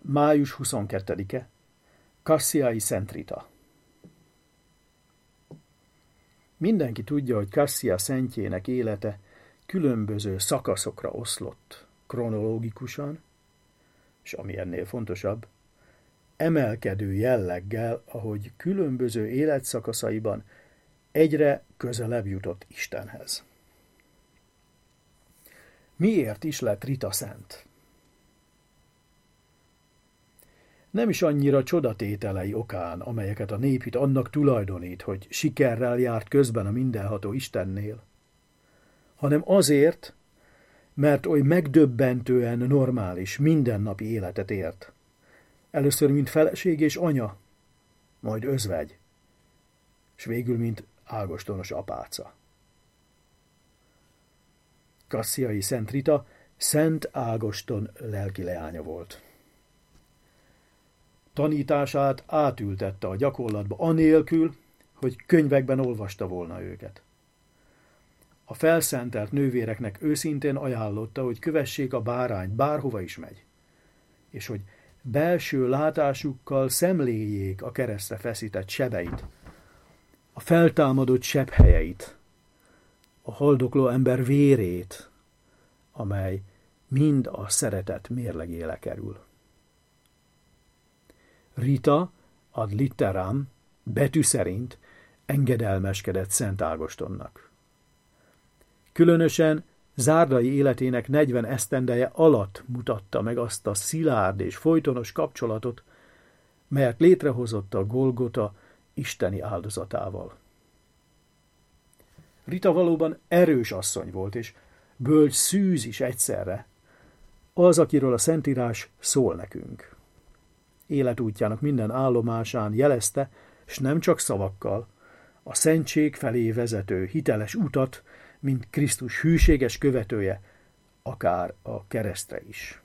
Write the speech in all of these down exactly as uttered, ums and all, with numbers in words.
május huszonkettedike. Kassziai Szent Rita. Mindenki tudja, hogy Kassia szentjének élete különböző szakaszokra oszlott, kronológikusan, és ami ennél fontosabb, emelkedő jelleggel, ahogy különböző életszakaszaiban egyre közelebb jutott Istenhez. Miért is lett Rita szent? Nem is annyira csodatételei okán, amelyeket a nép itt annak tulajdonít, hogy sikerrel járt közben a mindenható Istennél, hanem azért, mert oly megdöbbentően normális, mindennapi életet élt. Először mint feleség és anya, majd özvegy, és végül mint ágostonos apáca. Kassziai Szent Rita Szent Ágoston lelki leánya volt. Tanítását átültette a gyakorlatba anélkül, hogy könyvekben olvasta volna őket. A felszentelt nővéreknek őszintén ajánlotta, hogy kövessék a bárányt, bárhova is megy, és hogy belső látásukkal szemléljék a keresztre feszített sebeit, a feltámadott sebhelyeit, a haldokló ember vérét, amely mind a szeretet mérlegére kerül. Rita ad litteram, betű szerint engedelmeskedett Szent Ágostonnak. Különösen zárdai életének negyven esztendeje alatt mutatta meg azt a szilárd és folytonos kapcsolatot, melyet létrehozott a Golgota isteni áldozatával. Rita valóban erős asszony volt, és bölcs szűz is egyszerre, az, akiről a Szentírás szól nekünk. Életútjának minden állomásán jelezte, s nem csak szavakkal, a szentség felé vezető hiteles utat, mint Krisztus hűséges követője, akár a keresztre is.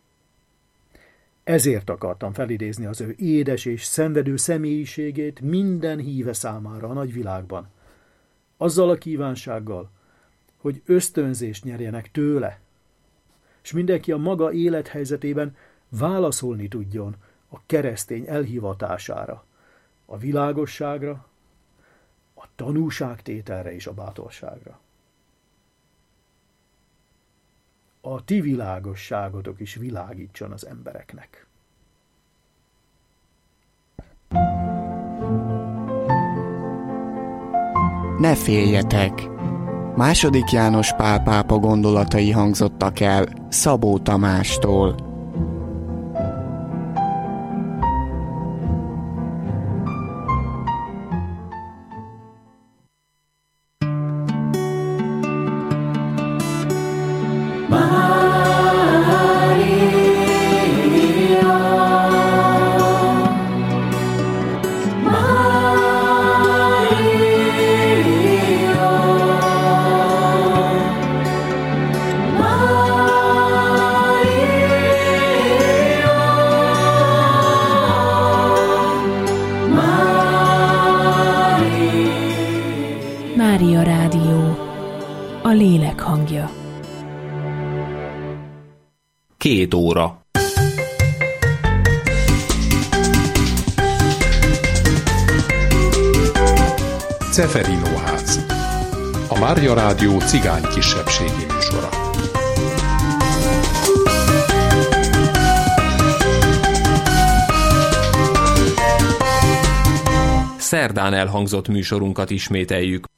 Ezért akartam felidézni az ő édes és szenvedő személyiségét minden híve számára a nagyvilágban, azzal a kívánsággal, hogy ösztönzést nyerjenek tőle, és mindenki a maga élethelyzetében válaszolni tudjon a keresztény elhivatására, a világosságra, a tanúságtételre és a bátorságra. A ti világosságotok is világítson az embereknek. Ne féljetek! Második János Pál pápa gondolatai hangzottak el Szabó Tamástól. Mária Rádió, a lélek hangja. Két óra. Ceferino-ház. A Mária Rádió cigány kisebbségi műsora. Szerdán elhangzott műsorunkat ismételjük.